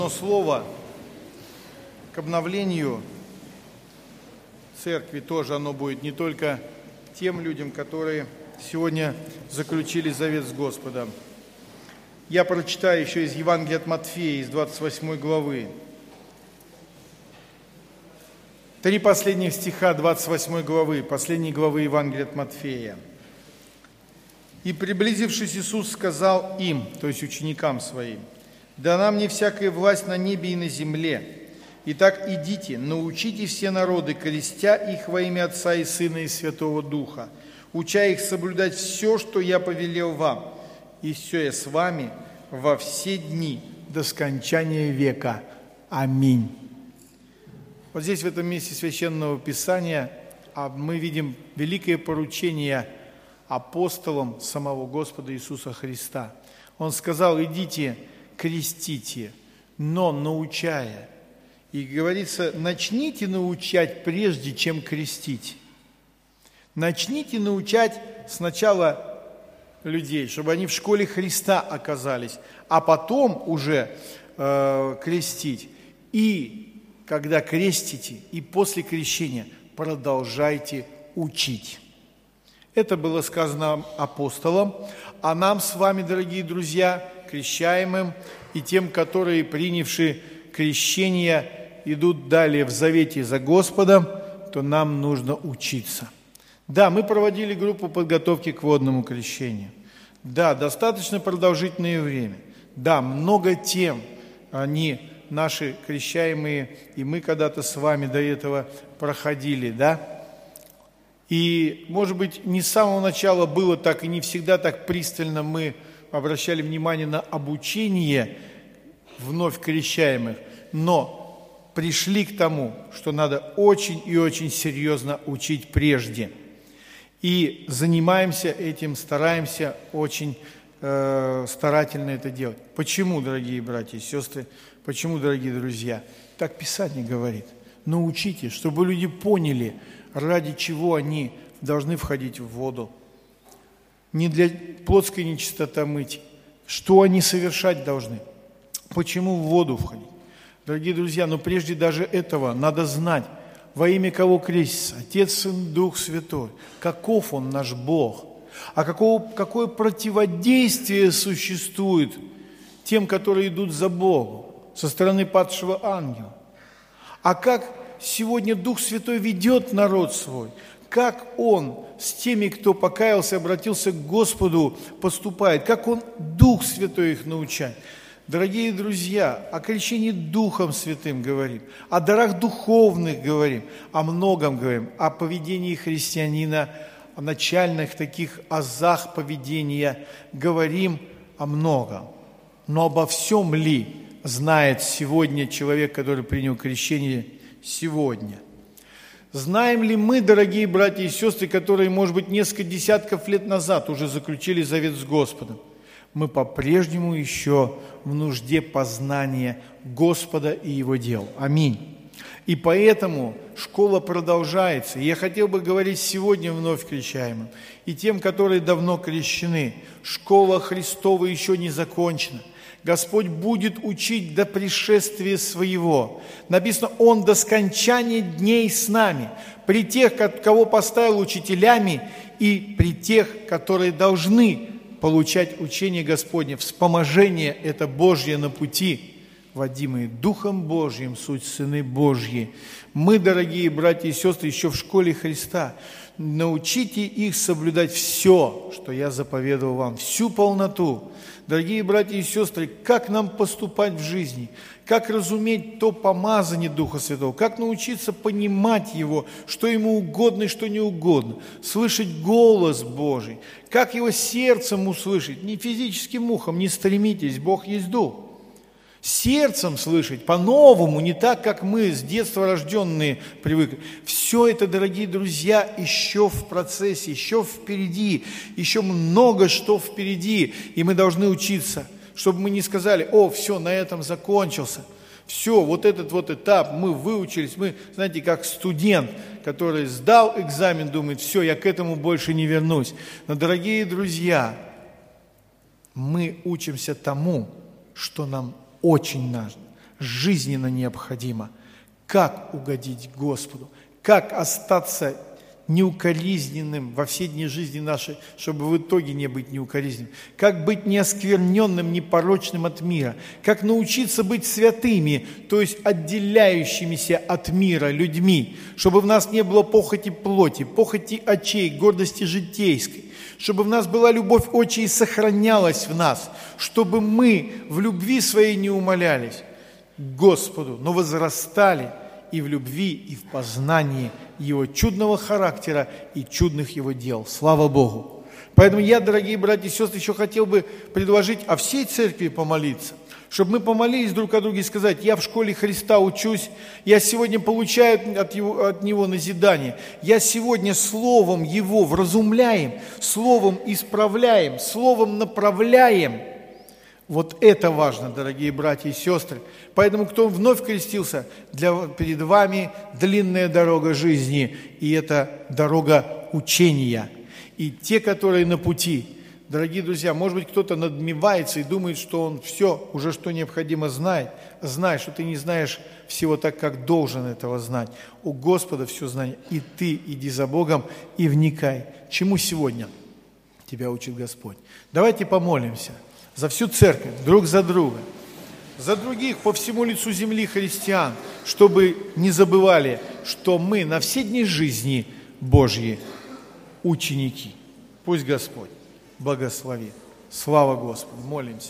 Но слово к обновлению церкви тоже оно будет не только тем людям, которые сегодня заключили завет с Господом. Я прочитаю еще из Евангелия от Матфея, из 28 главы. 3 последних стиха 28 главы, последней главы Евангелия от Матфея. «И, приблизившись, Иисус сказал им, то есть ученикам своим: дана мне всякая власть на небе и на земле. Итак, идите, научите все народы, крестя их во имя Отца и Сына и Святого Духа, уча их соблюдать все, что я повелел вам. И все я с вами во все дни до скончания века. Аминь». Вот здесь, в этом месте Священного Писания, мы видим великое поручение апостолам самого Господа Иисуса Христа. Он сказал: идите, крестите, но научая. И говорится, начните научать, прежде чем крестить. Начните научать сначала людей, чтобы они в школе Христа оказались, а потом уже крестить. И когда крестите, и после крещения продолжайте учить. Это было сказано апостолам, а нам с вами, дорогие друзья, крещаемым и тем, которые, принявши крещение, идут далее в завете за Господом, то нам нужно учиться. Да, мы проводили группу подготовки к водному крещению. Да, достаточно продолжительное время. Да, много тем они, наши крещаемые, и мы когда-то с вами до этого проходили, да? И, может быть, не с самого начала было так, и не всегда так пристально мы обращали внимание на обучение вновь крещаемых, но пришли к тому, что надо очень и очень серьезно учить прежде. И занимаемся этим, стараемся очень старательно это делать. Почему, дорогие братья и сестры, почему, дорогие друзья? Так Писание говорит. Научите, чтобы люди поняли, ради чего они должны входить в воду. Не для плотской нечистоты мыть. Что они совершать должны. Почему в воду входить. Дорогие друзья, но прежде даже этого надо знать, во имя кого крестится Отец, Сын, Дух Святой. Каков Он наш Бог. А какое противодействие существует тем, которые идут за Богом со стороны падшего ангела. А как сегодня Дух Святой ведет народ свой, как Он с теми, кто покаялся, обратился к Господу, поступает, как Он, Дух Святой, их научает. Дорогие друзья, о крещении Духом Святым говорим, о дарах духовных говорим, о многом говорим, о поведении христианина, о начальных таких азах поведения говорим о многом. Но обо всем ли знает сегодня человек, который принял крещение сегодня? Знаем ли мы, дорогие братья и сестры, которые, может быть, несколько десятков лет назад уже заключили завет с Господом? Мы по-прежнему еще в нужде познания Господа и Его дел. Аминь. И поэтому школа продолжается. И я хотел бы говорить сегодня вновь крещаемым и тем, которые давно крещены. Школа Христова еще не закончена. Господь будет учить до пришествия Своего. Написано, Он до скончания дней с нами. При тех, кого поставил учителями, и при тех, которые должны получать учение Господне. Вспоможение это Божье на пути, водимые Духом Божьим, суть сыны Божьи. Мы, дорогие братья и сестры, еще в школе Христа. Научите их соблюдать все, что я заповедовал вам, всю полноту. Дорогие братья и сестры, как нам поступать в жизни? Как разуметь то помазание Духа Святого? Как научиться понимать Его, что Ему угодно и что не угодно? Слышать голос Божий. Как Его сердцем услышать? Не физическим ухом, не стремитесь, Бог есть Дух. Сердцем слышать по-новому, не так, как мы с детства рожденные привыкли. Все это, дорогие друзья, еще в процессе, еще впереди, еще много что впереди, и мы должны учиться, чтобы мы не сказали: о, все, на этом закончился, все, вот этот вот этап, мы выучились, мы, знаете, как студент, который сдал экзамен, думает: все, я к этому больше не вернусь. Но, дорогие друзья, мы учимся тому, что нам очень нужно. жизненно необходимо. Как угодить Господу? Как остаться неукоризненным во все дни жизни нашей, чтобы в итоге не быть неукоризненным? Как быть неоскверненным, непорочным от мира? Как научиться быть святыми, то есть отделяющимися от мира людьми, чтобы в нас не было похоти плоти, похоти очей, гордости житейской, чтобы в нас была любовь очей и сохранялась в нас, чтобы мы в любви своей не умолялись к Господу, но возрастали и в любви, и в познании Его чудного характера и чудных Его дел. Слава Богу! Поэтому я, дорогие братья и сестры, еще хотел бы предложить о всей церкви помолиться, чтобы мы помолились друг о друге и сказать: я в школе Христа учусь, я сегодня получаю от Него назидание, я сегодня Словом Его вразумляем, Словом исправляем, Словом направляем. Вот это важно, дорогие братья и сестры. Поэтому, кто вновь крестился, перед вами длинная дорога жизни, и это дорога учения. И те, которые на пути, дорогие друзья, может быть, кто-то надмевается и думает, что он все, уже что необходимо знает. Знай, что ты не знаешь всего так, как должен этого знать. У Господа все знание. И ты иди за Богом и вникай. Чему сегодня тебя учит Господь? Давайте помолимся за всю церковь, друг за друга, за других по всему лицу земли христиан, чтобы не забывали, что мы на все дни жизни Божьи ученики. Пусть Господь благословит. Слава Господу! Молимся.